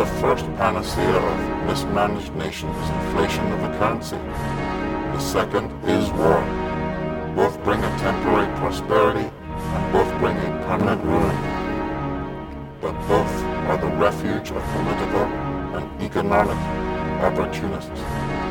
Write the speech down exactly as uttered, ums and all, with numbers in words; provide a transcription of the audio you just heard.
the first panacea of mismanaged nations is inflation of the currency. The second is war. Both bring a temporary prosperity and both bring a permanent ruin. But both are the refuge of political and economic opportunists.